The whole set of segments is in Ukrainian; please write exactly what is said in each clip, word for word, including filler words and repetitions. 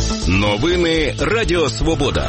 Новини Радіо Свобода.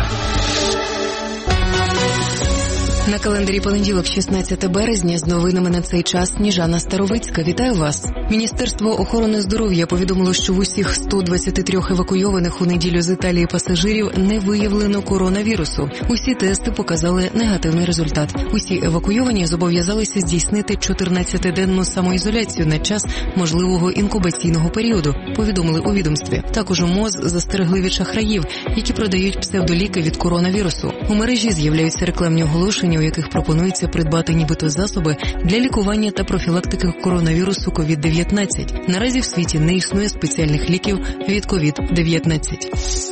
На календарі понеділок, шістнадцяте березня, з новинами на цей час Сніжана Старовицька. Вітаю вас. Міністерство охорони здоров'я повідомило, що в усіх сто двадцять три евакуйованих у неділю з Італії пасажирів не виявлено коронавірусу. Усі тести показали негативний результат. Усі евакуйовані зобов'язалися здійснити чотирнадцятиденну самоізоляцію на час можливого інкубаційного періоду, повідомили у відомстві. Також МОЗ застерегли від шахраїв, які продають псевдоліки від коронавірусу. У мережі з'являються рекламні оголошення, у яких пропонується придбати нібито засоби для лікування та профілактики коронавірусу ковід дев'ятнадцять. Наразі в світі не існує спеціальних ліків від ковід дев'ятнадцять.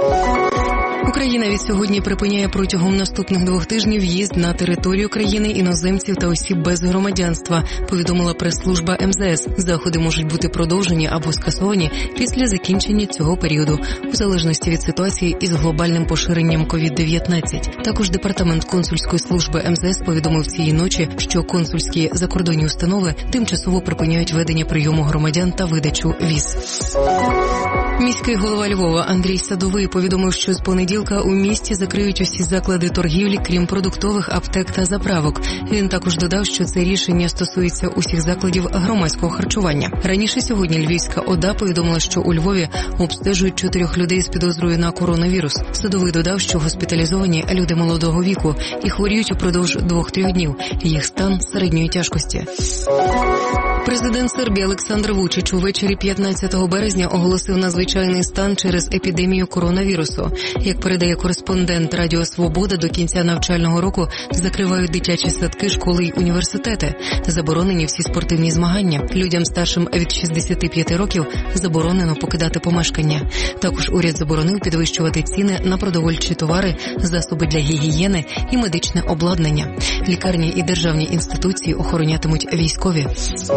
Україна від сьогодні припиняє протягом наступних двох тижнів в'їзд на територію країни іноземців та осіб без громадянства, повідомила прес-служба ем зет ес. Заходи можуть бути продовжені або скасовані після закінчення цього періоду, у залежності від ситуації із глобальним поширенням ковід дев'ятнадцять. Також департамент консульської служби ем зет ес повідомив цієї ночі, що консульські закордонні установи тимчасово припиняють ведення прийому громадян та видачу віз. Міський голова Львова Андрій Садовий повідомив, що з понеділка у місті закриють усі заклади торгівлі, крім продуктових, аптек та заправок. Він також додав, що це рішення стосується усіх закладів громадського харчування. Раніше сьогодні Львівська ОДА повідомила, що у Львові обстежують чотирьох людей з підозрою на коронавірус. Садовий додав, що госпіталізовані люди молодого віку і хворіють упродовж двох-трьох днів. Їх стан середньої тяжкості. Президент Сербії Олександр Вучич увечері п'ятнадцятого березня оголосив надзвичайний стан через епідемію коронавірусу. Як передає кореспондент Радіо Свобода, до кінця навчального року закривають дитячі садки, школи й університети. Заборонені всі спортивні змагання. Людям старшим від шістдесяти п'яти років заборонено покидати помешкання. Також уряд заборонив підвищувати ціни на продовольчі товари, засоби для гігієни і медичне обладнання. Лікарні і державні інституції охоронятимуть військові.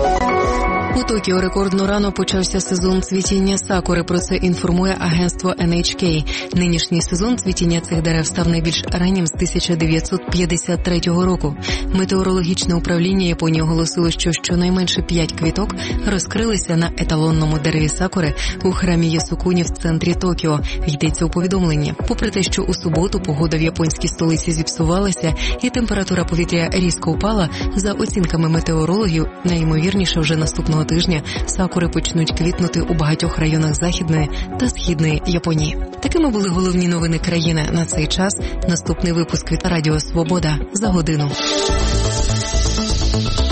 У Токіо рекордно рано почався сезон цвітіння сакури. Про це інформує агентство ен ейч кей. Нинішній сезон цвітіння цих дерев став найбільш раннім з тисяча дев'ятсот п'ятдесят третього року. Метеорологічне управління Японії оголосило, що щонайменше п'ять квіток розкрилися на еталонному дереві сакури у храмі Ясукуні в центрі Токіо. Йдеться у повідомленні. Попри те, що у суботу погода в японській столиці зіпсувалася і температура повітря різко впала, за оцінками метеорологів, найімовірніше вже наступного тижня сакури почнуть квітнути у багатьох районах Західної та Східної Японії. Такими були головні новини країни на цей час. Наступний випуск від Радіо Свобода за годину.